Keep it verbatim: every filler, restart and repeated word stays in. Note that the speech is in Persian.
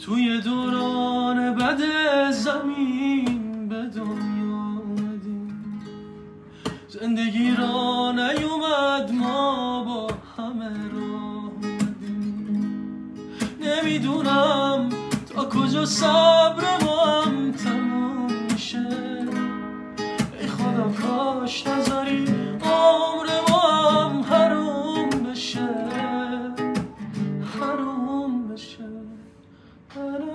توی دوران بد زمین به دنیا آمدیم، زندگی را نیومد ما با همه راه اومدیم. نمیدونم تا کجا صبر ما هم تموم میشه، ای خدا کاش نذاری